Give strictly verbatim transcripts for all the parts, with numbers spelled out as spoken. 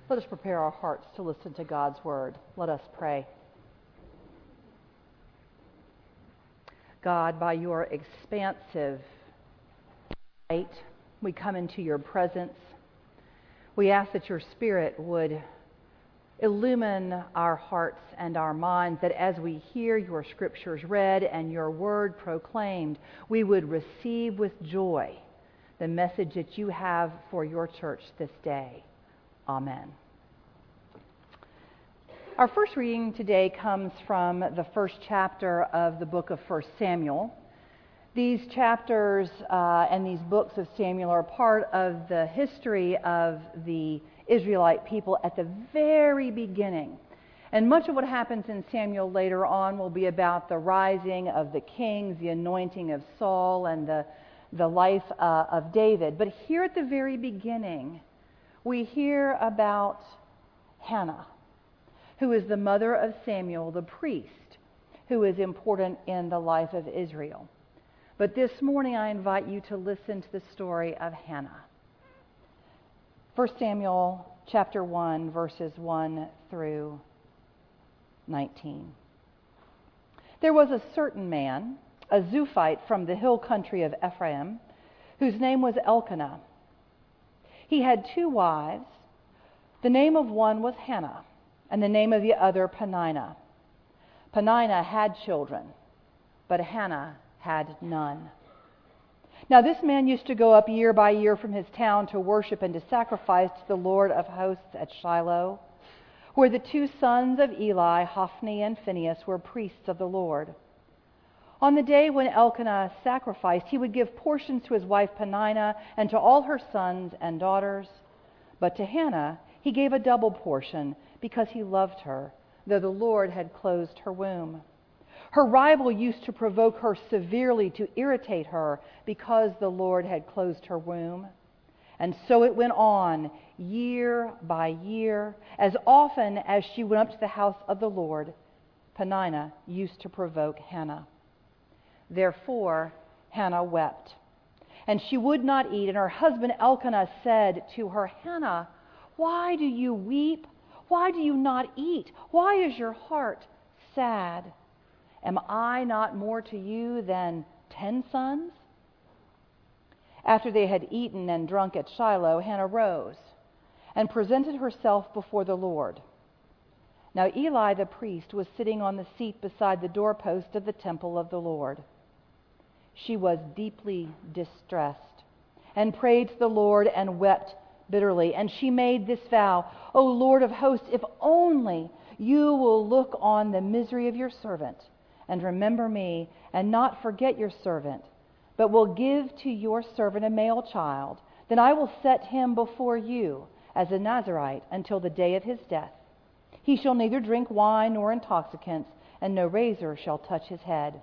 Let us prepare our hearts to listen to God's word. Let us pray. God, by your expansive light, we come into your presence. We ask that your Spirit would illumine our hearts and our minds, that as we hear your scriptures read and your word proclaimed, we would receive with joy the message that you have for your church this day. Amen. Our first reading today comes from the first chapter of the book of First Samuel. These chapters uh, and these books of Samuel are part of the history of the Israelite people at the very beginning. And much of what happens in Samuel later on will be about the rising of the kings, the anointing of Saul, and the, the life uh, of David. But here at the very beginning, we hear about Hannah, who is the mother of Samuel, the priest, who is important in the life of Israel. But this morning I invite you to listen to the story of Hannah. First Samuel chapter one, verses one through nineteen. There was a certain man, a Zuphite from the hill country of Ephraim, whose name was Elkanah. He had two wives. The name of one was Hannah, and the name of the other Peninnah. Peninnah had children, but Hannah had none. Now this man used to go up year by year from his town to worship and to sacrifice to the Lord of hosts at Shiloh, where the two sons of Eli, Hophni and Phinehas, were priests of the Lord. On the day when Elkanah sacrificed, he would give portions to his wife Peninnah and to all her sons and daughters. But to Hannah he gave a double portion, because he loved her, though the Lord had closed her womb. Her rival used to provoke her severely to irritate her, because the Lord had closed her womb. And so it went on, year by year. As often as she went up to the house of the Lord, Peninnah used to provoke Hannah. Therefore Hannah wept, and she would not eat. And her husband Elkanah said to her, Hannah, why do you weep? Why do you not eat? Why is your heart sad? Am I not more to you than ten sons? After they had eaten and drunk at Shiloh, Hannah rose and presented herself before the Lord. Now Eli the priest was sitting on the seat beside the doorpost of the temple of the Lord. She was deeply distressed and prayed to the Lord and wept bitterly. And she made this vow, O Lord of hosts, if only you will look on the misery of your servant and remember me and not forget your servant, but will give to your servant a male child, then I will set him before you as a Nazirite until the day of his death. He shall neither drink wine nor intoxicants, and no razor shall touch his head.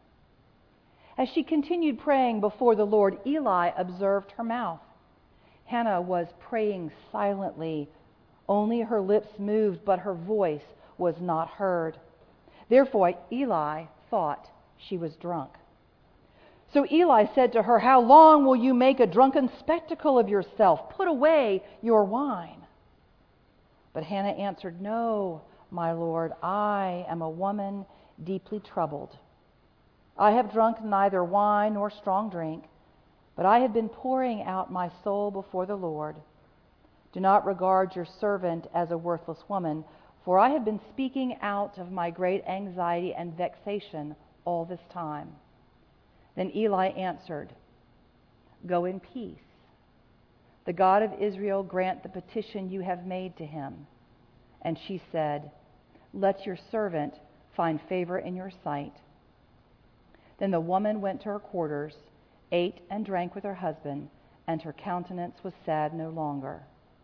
As she continued praying before the Lord, Eli observed her mouth. Hannah was praying silently. Only her lips moved, but her voice was not heard. Therefore Eli thought she was drunk. So Eli said to her, How long will you make a drunken spectacle of yourself? Put away your wine. But Hannah answered, No, my Lord, I am a woman deeply troubled. I have drunk neither wine nor strong drink, but I have been pouring out my soul before the Lord. Do not regard your servant as a worthless woman, for I have been speaking out of my great anxiety and vexation all this time. Then Eli answered, Go in peace. The God of Israel grant the petition you have made to him. And she said, Let your servant find favor in your sight. Then the woman went to her quarters, ate and drank with her husband, and her countenance was sad no longer.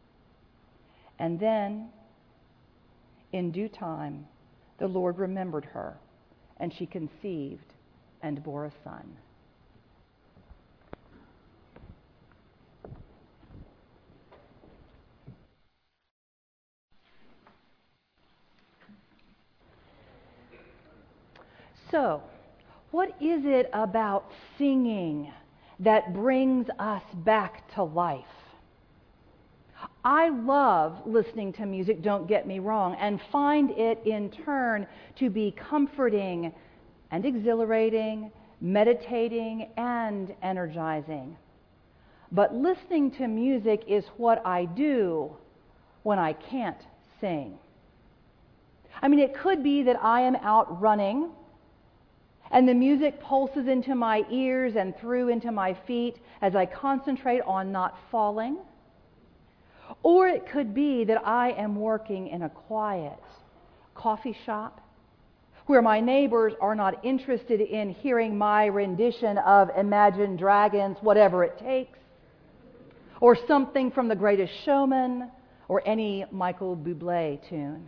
And then, in due time, the Lord remembered her, and she conceived and bore a son. So, what is it about singing that brings us back to life? I love listening to music, don't get me wrong, and find it in turn to be comforting and exhilarating, meditating and energizing. But listening to music is what I do when I can't sing. I mean, it could be that I am out running and the music pulses into my ears and through into my feet as I concentrate on not falling. Or it could be that I am working in a quiet coffee shop where my neighbors are not interested in hearing my rendition of Imagine Dragons, Whatever It Takes, or something from The Greatest Showman, or any Michael Bublé tune.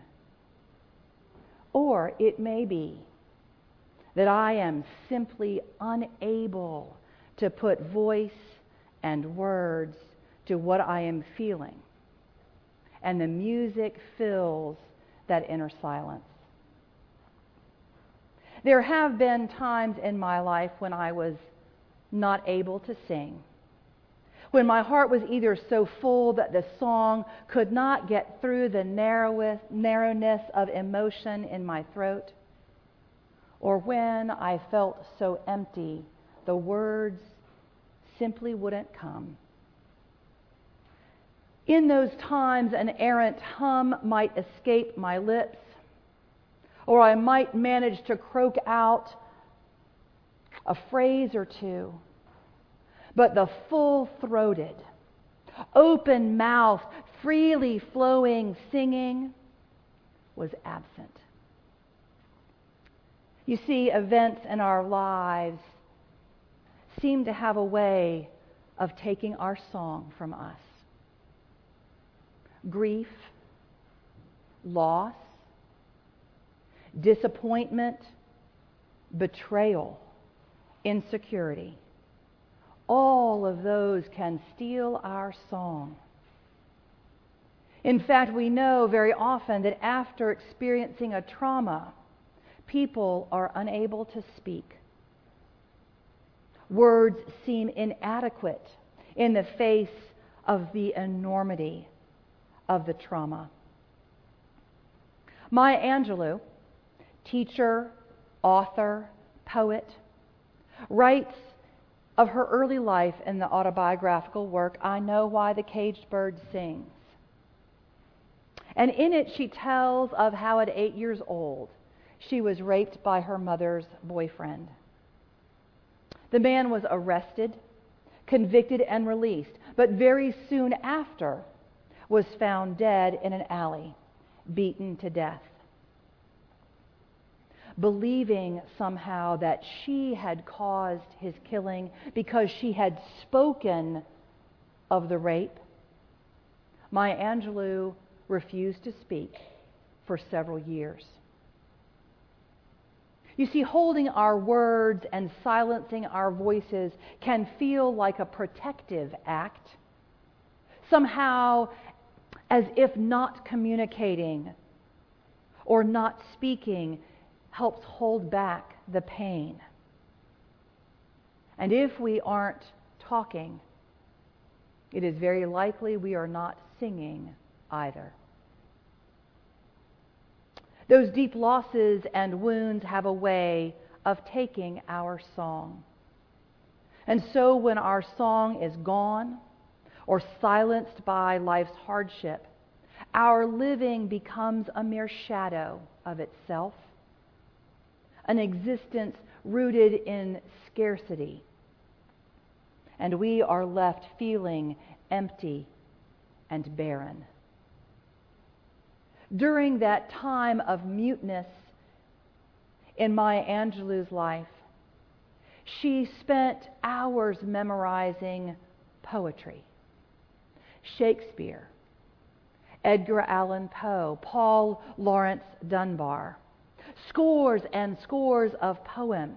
Or it may be that I am simply unable to put voice and words to what I am feeling, and the music fills that inner silence. There have been times in my life when I was not able to sing, when my heart was either so full that the song could not get through the narrowest, narrowness of emotion in my throat, or when I felt so empty the words simply wouldn't come. In those times, an errant hum might escape my lips, or I might manage to croak out a phrase or two. But the full-throated, open-mouthed, freely flowing singing was absent. You see, events in our lives seem to have a way of taking our song from us. Grief, loss, disappointment, betrayal, insecurity. All of those can steal our song. In fact, we know very often that after experiencing a trauma, people are unable to speak. Words seem inadequate in the face of the enormity of the trauma. Maya Angelou, teacher, author, poet, writes of her early life in the autobiographical work, I Know Why the Caged Bird Sings. And in it she tells of how at eight years old she was raped by her mother's boyfriend. The man was arrested, convicted, and released, but very soon after was found dead in an alley, beaten to death. Believing somehow that she had caused his killing because she had spoken of the rape, Maya Angelou refused to speak for several years. You see, holding our words and silencing our voices can feel like a protective act, somehow as if not communicating or not speaking helps hold back the pain. And if we aren't talking, it is very likely we are not singing either. Those deep losses and wounds have a way of taking our song. And so when our song is gone or silenced by life's hardship, our living becomes a mere shadow of itself, an existence rooted in scarcity, and we are left feeling empty and barren. During that time of muteness in Maya Angelou's life, she spent hours memorizing poetry, Shakespeare, Edgar Allan Poe, Paul Laurence Dunbar, scores and scores of poems.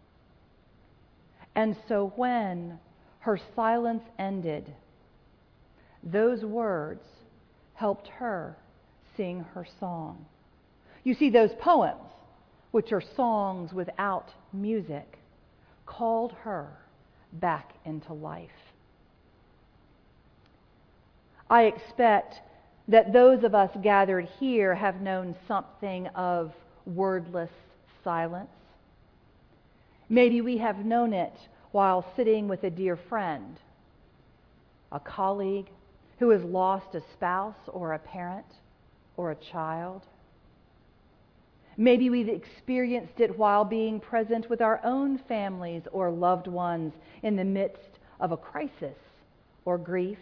And so when her silence ended, those words helped her sing her song. You see, those poems, which are songs without music, called her back into life. I expect that those of us gathered here have known something of wordless silence. Maybe we have known it while sitting with a dear friend, a colleague who has lost a spouse or a parent or a child. Maybe we've experienced it while being present with our own families or loved ones in the midst of a crisis or grief.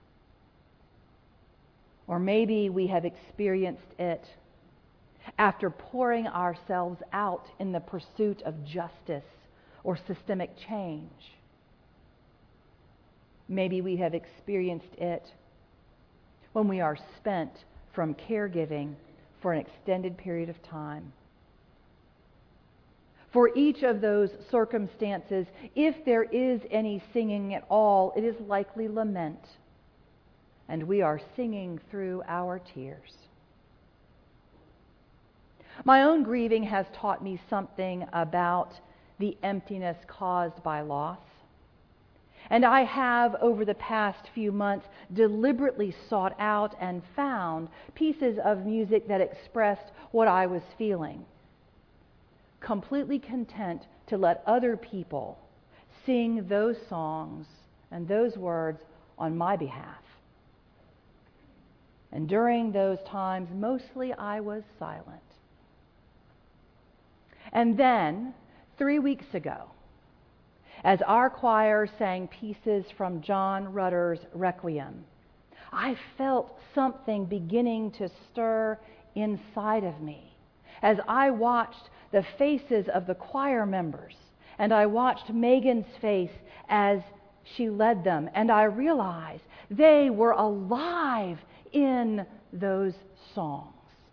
Or maybe we have experienced it after pouring ourselves out in the pursuit of justice or systemic change. Maybe we have experienced it when we are spent from caregiving for an extended period of time. For each of those circumstances, if there is any singing at all, it is likely lament, and we are singing through our tears. My own grieving has taught me something about the emptiness caused by loss. And I have, over the past few months, deliberately sought out and found pieces of music that expressed what I was feeling, completely content to let other people sing those songs and those words on my behalf. And during those times, mostly I was silent. And then, three weeks ago, as our choir sang pieces from John Rutter's Requiem, I felt something beginning to stir inside of me as I watched the faces of the choir members, and I watched Megan's face as she led them, and I realized they were alive in those songs.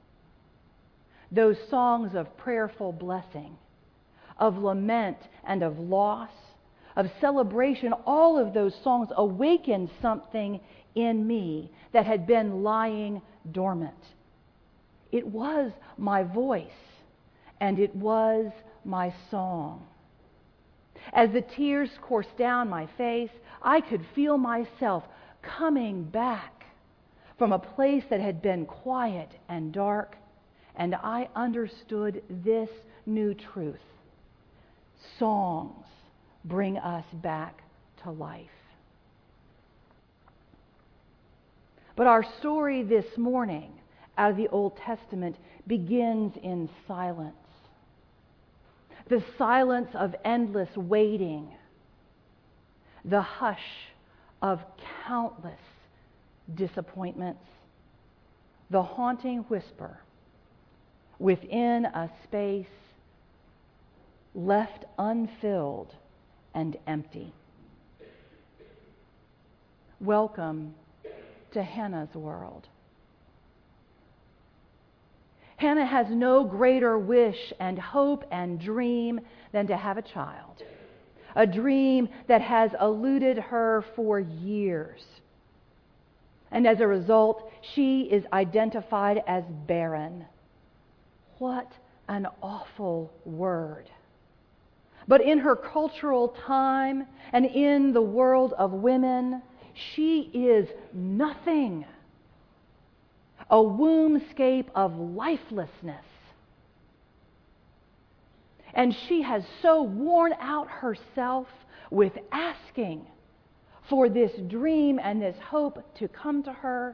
Those songs of prayerful blessing, of lament and of loss, of celebration. All of those songs awakened something in me that had been lying dormant. It was my voice, and it was my song. As the tears coursed down my face, I could feel myself coming back from a place that had been quiet and dark, and I understood this new truth. Songs bring us back to life. But our story this morning out of the Old Testament begins in silence. The silence of endless waiting. The hush of countless disappointments. The haunting whisper within a space left unfilled and empty. Welcome to Hannah's world. Hannah has no greater wish and hope and dream than to have a child. A dream that has eluded her for years. And as a result, she is identified as barren. What an awful word. But in her cultural time and in the world of women, she is nothing. A wombscape of lifelessness. And she has so worn out herself with asking for this dream and this hope to come to her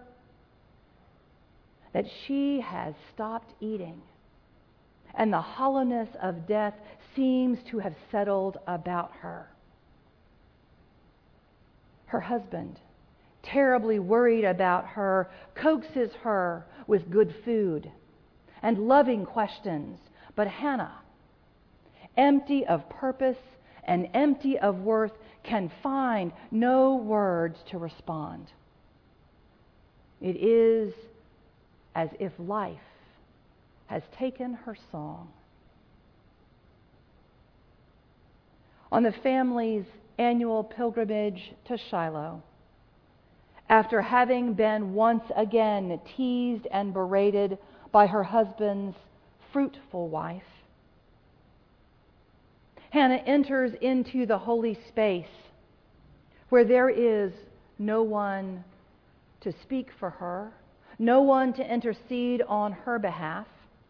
that she has stopped eating. And the hollowness of death seems to have settled about her. Her husband, terribly worried about her, coaxes her with good food and loving questions. But Hannah, empty of purpose and empty of worth, can find no words to respond. It is as if life has taken her song. On the family's annual pilgrimage to Shiloh, after having been once again teased and berated by her husband's fruitful wife, Hannah enters into the holy space where there is no one to speak for her, no one to intercede on her behalf.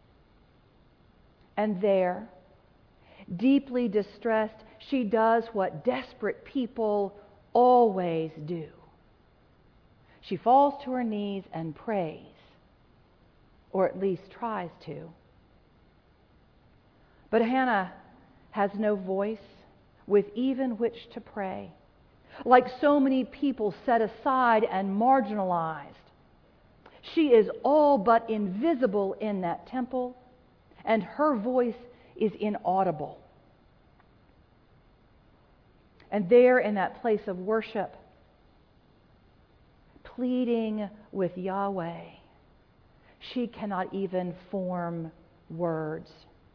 And there, deeply distressed, she does what desperate people always do. She falls to her knees and prays, or at least tries to. But Hannah has no voice with even which to pray. Like so many people set aside and marginalized, she is all but invisible in that temple, and her voice is inaudible. And there in that place of worship, pleading with Yahweh, she cannot even form words.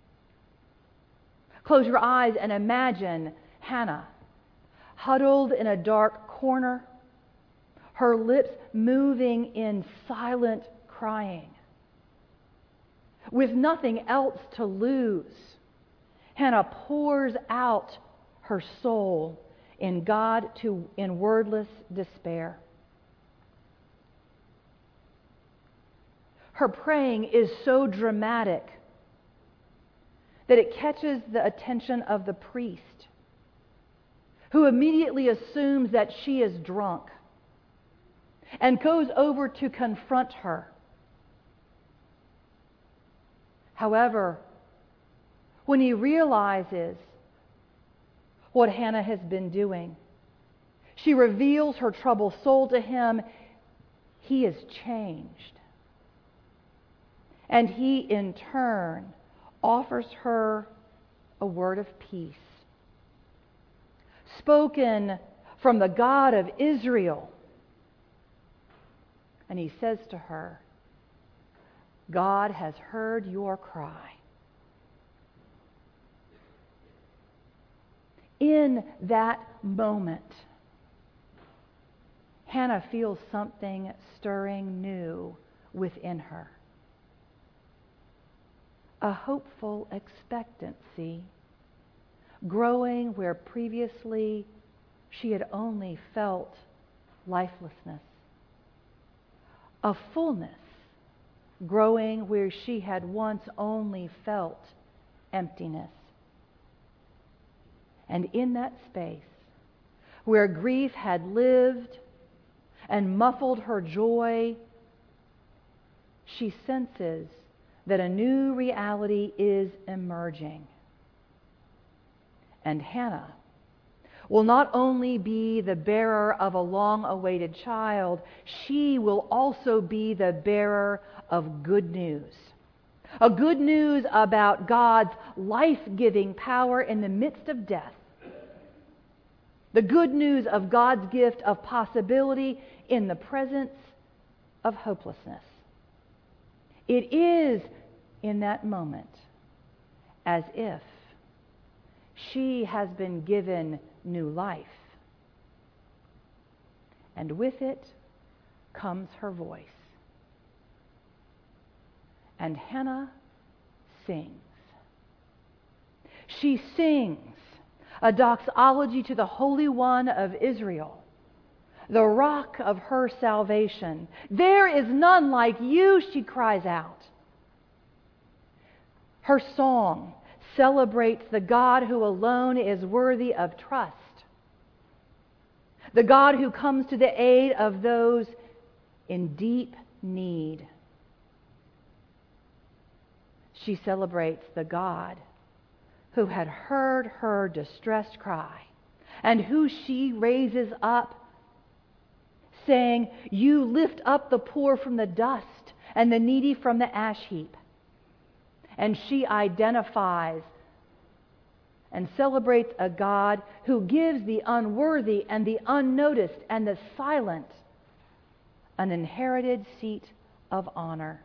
Close your eyes and imagine Hannah huddled in a dark corner, her lips moving in silent crying. With nothing else to lose, Hannah pours out her soul in God to in wordless despair. Her praying is so dramatic that it catches the attention of the priest, who immediately assumes that she is drunk and goes over to confront her. However, when he realizes what Hannah has been doing, she reveals her troubled soul to him. He is changed. And he, in turn, offers her a word of peace, spoken from the God of Israel. And he says to her, God has heard your cry. In that moment, Hannah feels something stirring new within her. A hopeful expectancy growing where previously she had only felt lifelessness. A fullness growing where she had once only felt emptiness. And in that space, where grief had lived and muffled her joy, she senses that a new reality is emerging. And Hannah will not only be the bearer of a long-awaited child, she will also be the bearer of good news. A good news about God's life-giving power in the midst of death. The good news of God's gift of possibility in the presence of hopelessness. It is in that moment as if she has been given new life. And with it comes her voice. And Hannah sings. She sings a doxology to the Holy One of Israel, the rock of her salvation. There is none like you, she cries out. Her song celebrates the God who alone is worthy of trust, the God who comes to the aid of those in deep need. She celebrates the God who had heard her distressed cry and who she raises up, saying, you lift up the poor from the dust and the needy from the ash heap. And she identifies and celebrates a God who gives the unworthy and the unnoticed and the silent an inherited seat of honor.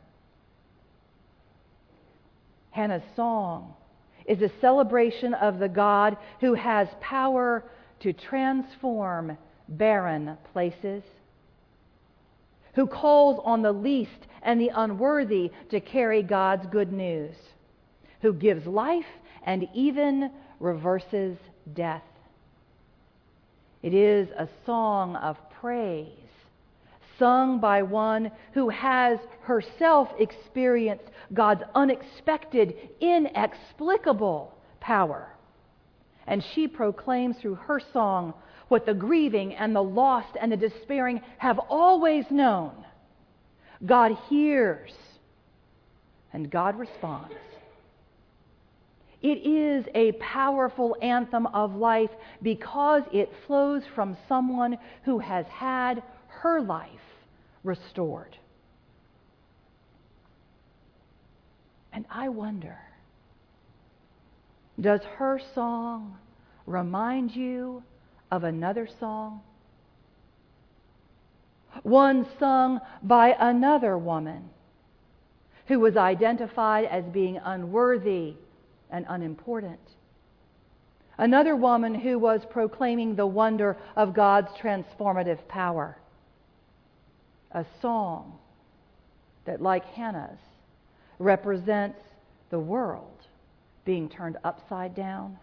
Hannah's song is a celebration of the God who has power to transform barren places, who calls on the least and the unworthy to carry God's good news, who gives life and even reverses death. It is a song of praise, sung by one who has herself experienced God's unexpected, inexplicable power. And she proclaims through her song what the grieving and the lost and the despairing have always known. God hears and God responds. It is a powerful anthem of life because it flows from someone who has had her life restored. And I wonder, does her song remind you of another song? One sung by another woman who was identified as being unworthy and unimportant. Another woman who was proclaiming the wonder of God's transformative power. A song that, like Hannah's, represents the world being turned upside down.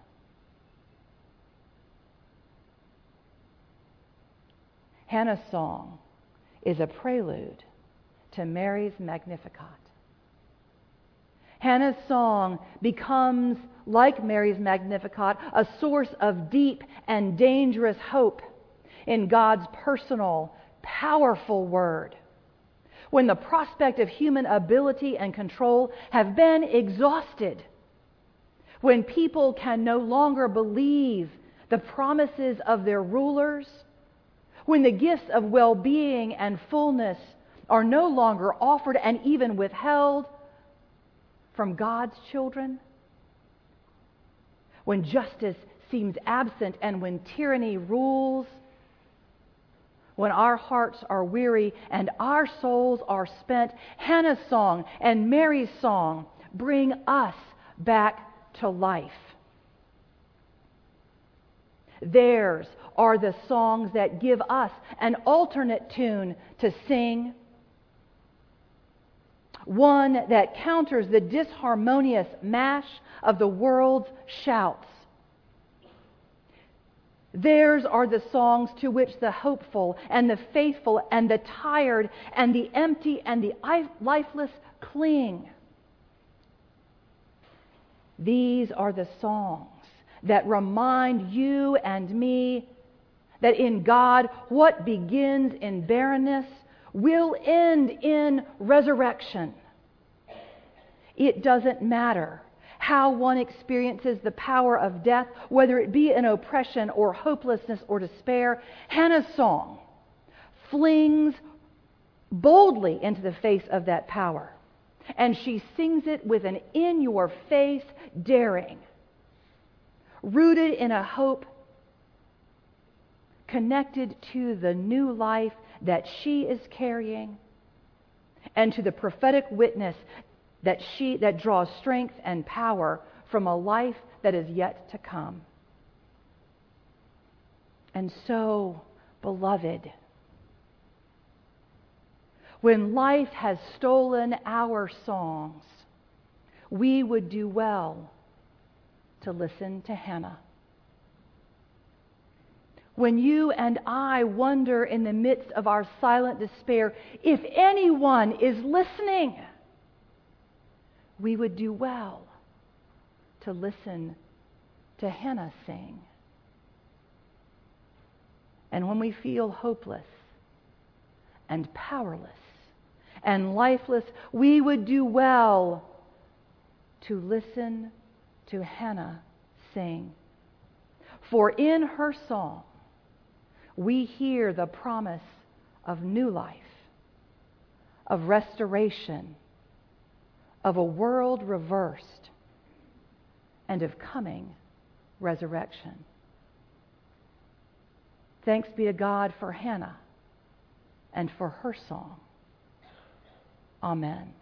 Hannah's song is a prelude to Mary's Magnificat. Hannah's song becomes, like Mary's Magnificat, a source of deep and dangerous hope in God's personal, powerful word. When the prospect of human ability and control have been exhausted, when people can no longer believe the promises of their rulers, when the gifts of well-being and fullness are no longer offered and even withheld from God's children, when justice seems absent and when tyranny rules, when our hearts are weary and our souls are spent, Hannah's song and Mary's song bring us back to life. Theirs are the songs that give us an alternate tune to sing, one that counters the disharmonious mash of the world's shouts. Theirs are the songs to which the hopeful and the faithful and the tired and the empty and the lifeless cling. These are the songs that remind you and me that in God, what begins in barrenness will end in resurrection. It doesn't matter how one experiences the power of death, whether it be in oppression or hopelessness or despair. Hannah's song flings boldly into the face of that power, and she sings it with an in-your-face daring, rooted in a hope connected to the new life that she is carrying and to the prophetic witness that she that draws strength and power from a life that is yet to come. And so, beloved, when life has stolen our songs, we would do well to listen to Hannah. When you and I wonder in the midst of our silent despair if anyone is listening, we would do well to listen to Hannah sing. And when we feel hopeless and powerless and lifeless, we would do well to listen to Hannah sing. For in her song, we hear the promise of new life, of restoration, of a world reversed, and of coming resurrection. Thanks be to God for Hannah and for her song. Amen.